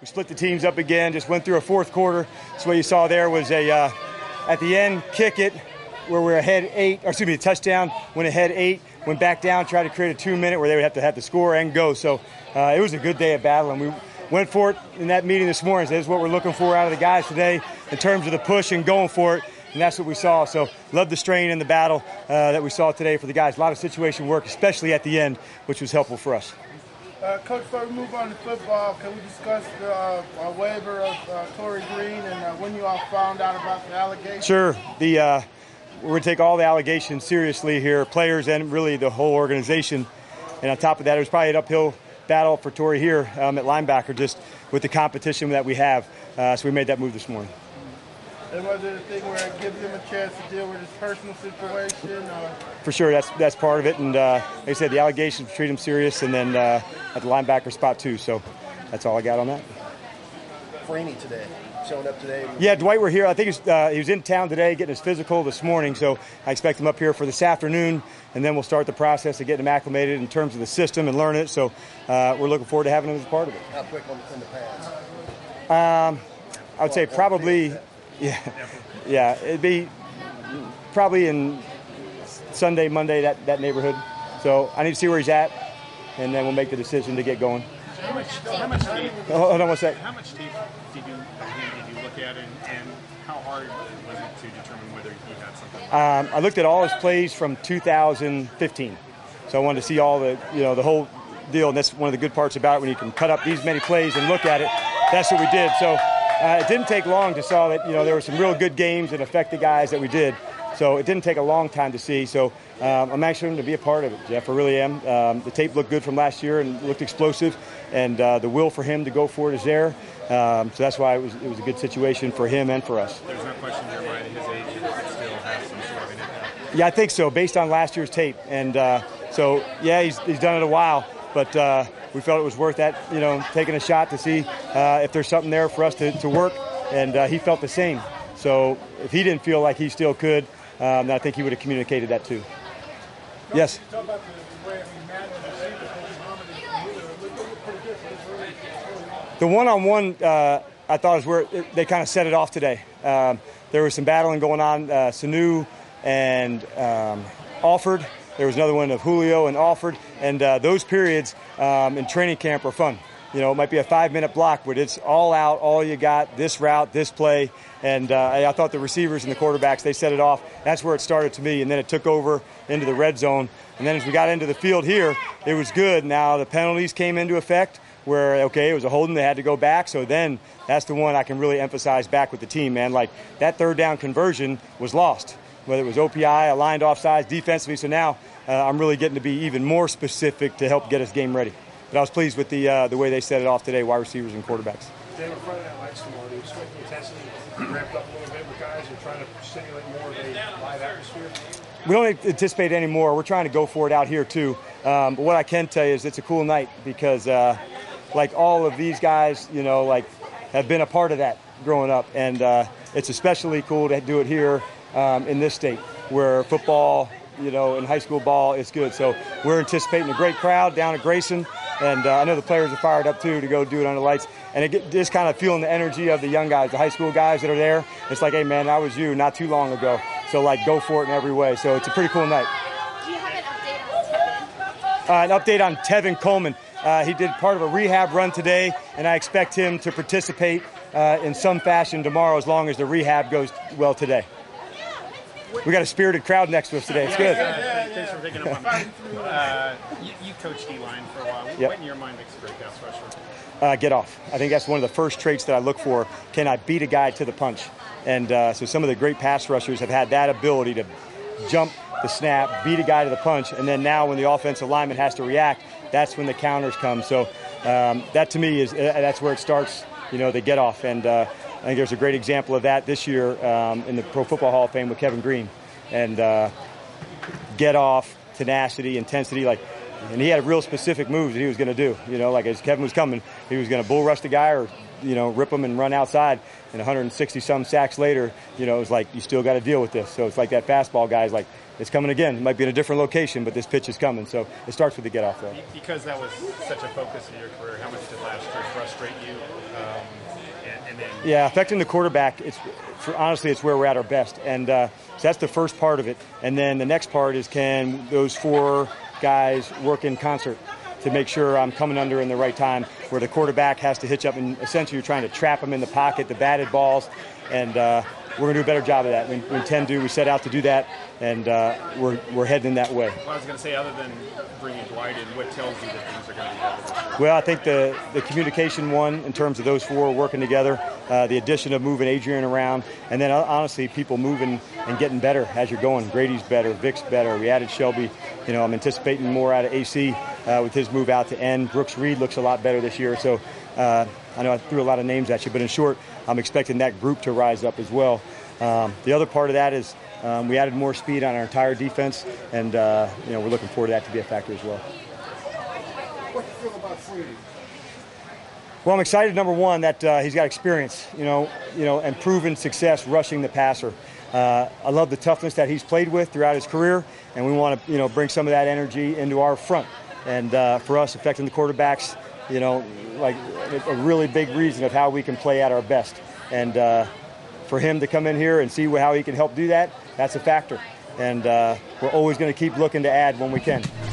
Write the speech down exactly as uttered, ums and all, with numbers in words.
We split the teams up again, just went through a fourth quarter. So what you saw there was a, uh, at the end, kick it, where we're ahead eight, or excuse me, a touchdown, went ahead eight, went back down, tried to create a two-minute where they would have to have to score and go. So uh, it was a good day of battle, and we went for it in that meeting this morning. So this is what we're looking for out of the guys today in terms of the push and going for it, and that's what we saw. So love the strain and the battle uh, that we saw today for the guys. A lot of situation work, especially at the end, which was helpful for us. Uh, Coach, before we move on to football, can we discuss the uh, uh, waiver of uh, Torrey Green and uh, when you all found out about the allegations? Sure. The uh, we're going to take all the allegations seriously here, players and really the whole organization. And on top of that, it was probably an uphill battle for Torrey here um, at linebacker, just with the competition that we have. Uh, so we made that move this morning. And was it a thing where it gives him a chance to deal with his personal situation? Or? For sure, that's that's part of it. And uh, like I said, the allegations treat him serious, and then uh, at the linebacker spot too. So that's all I got on that. Freeney today, showing up today. Yeah, Dwight, we're here. I think he's, uh, he was in town today getting his physical this morning. So I expect him up here for this afternoon, and then we'll start the process of getting him acclimated in terms of the system and learning it. So uh, we're looking forward to having him as a part of it. How quick on in the pass? Um, I would say probably. Yeah, yeah, it'd be probably in Sunday, Monday, that, that neighborhood. So I need to see where he's at, and then we'll make the decision to get going. How much, how much tape? Hold on one sec. How much tape did you, did you look at, and, and how hard was it to determine whether he had something? Um, I looked at all his plays from two thousand fifteen, so I wanted to see all the, you know, the whole deal, and that's one of the good parts about it when you can cut up these many plays and look at it. That's what we did. So. Uh, it didn't take long to saw that, you know, there were some real good games and effective guys that we did. So it didn't take a long time to see. So um, I'm actually going to be a part of it, Jeff. I really am. Um, the tape looked good from last year and looked explosive, and uh, the will for him to go for it is there. Um, so that's why it was it was a good situation for him and for us. There's no question, Jeremiah, at his age, he still has some sort of an impact. Yeah, I think so, based on last year's tape. And uh, so, yeah, he's, he's done it a while. But uh, we felt it was worth that, you know, taking a shot to see uh, if there's something there for us to, to work. And uh, he felt the same. So if he didn't feel like he still could, um, then I think he would have communicated that too. No, yes? Talk about the way, I mean, Matt and the The one-on-one, uh, I thought, is where it, they kind of set it off today. Um, there was some battling going on. Uh, Sanu and um, Alford. There was another one of Julio and Alford. And uh, those periods um, in training camp are fun. You know, it might be a five-minute block, but it's all out, all you got, this route, this play. And uh, I thought the receivers and the quarterbacks, they set it off. That's where it started to me. And then it took over into the red zone. And then as we got into the field here, it was good. Now the penalties came into effect where, okay, it was a holding. They had to go back. So then that's the one I can really emphasize back with the team, man. Like, that third down conversion was lost, whether it was O P I, aligned offsides, defensively. So now uh, I'm really getting to be even more specific to help get us game ready. But I was pleased with the uh, the way they set it off today, wide receivers and quarterbacks. David, Friday Night Lights tomorrow, do you expect the intensity ramped up a little bit with guys? You're trying to stimulate more of a live atmosphere? We don't anticipate any more. We're trying to go for it out here, too. Um, but what I can tell you is it's a cool night because, uh, like, all of these guys, you know, like, have been a part of that growing up. And uh, it's especially cool to do it here um, in this state where football, you know, and high school ball is good. So we're anticipating a great crowd down at Grayson. And uh, I know the players are fired up, too, to go do it under lights. And it get, just kind of feeling the energy of the young guys, the high school guys that are there. It's like, hey, man, that was you not too long ago. So, like, go for it in every way. So it's a pretty cool night. Do you have an update on Tevin? Uh, an update on Tevin Coleman. Uh, he did part of a rehab run today, and I expect him to participate uh, in some fashion tomorrow as long as the rehab goes well today. We got a spirited crowd next to us today. It's good. Uh, thanks for picking up on that. Uh, you, you coached D-line for a while. Yep. What in your mind makes a great pass rusher? Uh, get off. I think that's one of the first traits that I look for. Can I beat a guy to the punch? And uh, so some of the great pass rushers have had that ability to jump the snap, beat a guy to the punch, and then now when the offensive lineman has to react, that's when the counters come. So um, that to me is uh, that's where it starts. You know, the get off. And uh, I think there's a great example of that this year um, in the Pro Football Hall of Fame with Kevin Green. And uh, get off, tenacity, intensity, like, and he had real specific moves that he was going to do. You know, like as Kevin was coming, he was going to bull rush the guy or, you know, rip him and run outside. And one hundred sixty some sacks later, you know, it was like, you still got to deal with this. So it's like that fastball guy's like, it's coming again. It might be in a different location, but this pitch is coming. So it starts with the get off, though. Because that was such a focus of your career, how much did last year frustrate you? Um, Yeah, affecting the quarterback, it's for, honestly, it's where we're at our best. And uh, so that's the first part of it. And then the next part is, can those four guys work in concert to make sure I'm coming under in the right time, where the quarterback has to hitch up, and essentially you're trying to trap him in the pocket, the batted balls, and uh, we're going to do a better job of that. We, we intend to. We set out to do that, and uh, we're, we're heading in that way. Well, I was going to say, other than bringing Dwight in, what tells you that things are going to be better? Well, I think the, the communication one, in terms of those four working together, uh, the addition of moving Adrian around, and then uh, honestly people moving and getting better as you're going. Grady's better, Vic's better. We added Shelby. You know, I'm anticipating more out of A C uh, with his move out to end. Brooks Reed looks a lot better this year. So uh, I know I threw a lot of names at you, but in short, I'm expecting that group to rise up as well. Um, the other part of that is um, we added more speed on our entire defense, and uh, you know, we're looking forward to that to be a factor as well. What do you feel about Freeney? Well, I'm excited, number one, that uh, he's got experience, you know, you know, and proven success rushing the passer. Uh, I love the toughness that he's played with throughout his career, and we want to, you know, bring some of that energy into our front. And uh, for us, affecting the quarterbacks, you know, like a really big reason of how we can play at our best. And uh, for him to come in here and see how he can help do that, that's a factor. And uh, we're always going to keep looking to add when we can.